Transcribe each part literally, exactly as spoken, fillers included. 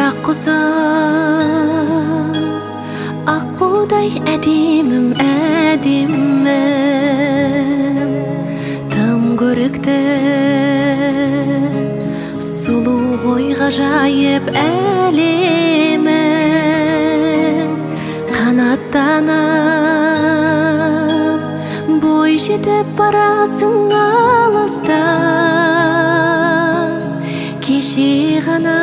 Бірақ құсым аққудай әдемім, әдемім, тым көрікті сұлу ғой ғажайып әлемің. Қанаттанып бой жетіп барасың алыста, кеше ғана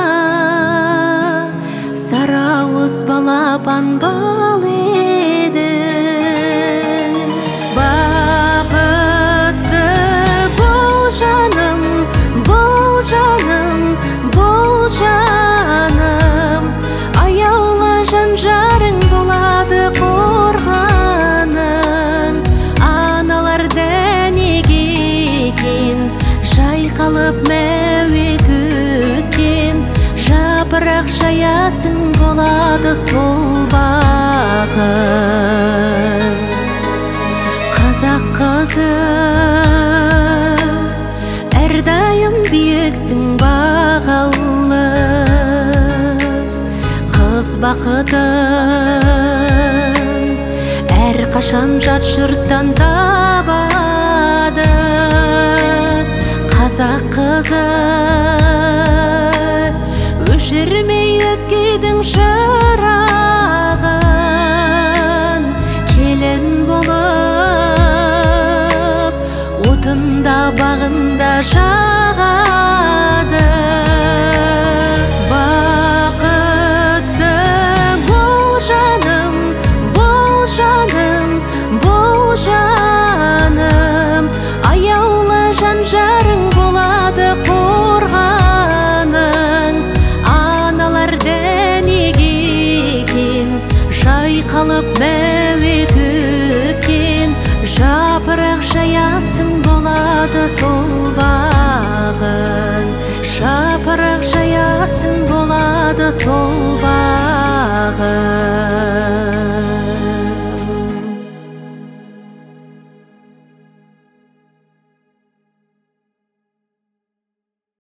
сарауыз балапан бал еді. Бақытты бол жаным, бол жаным, бол жаным, аяулы жан жарың болады қорғаның. Аналар дәнеге екен, жайқалып мәует өткен, жапырақ жаясың болады сол бағым. Қазақ қызы әрдайым биіксің бағалы, қыз бақытын әрқашан жат жұрттан табады. Қазақ қызы өшірмей өзгедің шырағын, келін болып отында бағында жағады. Бақытты бол жаным, бол жаным, бол жаным, аяулы жан жарың болады қорғаның. Аналар дәнеге екен, жайқалып мәует өткен, жапырақ жаясың болады сол бағын. Жапырақ жаясың болады сол бағын.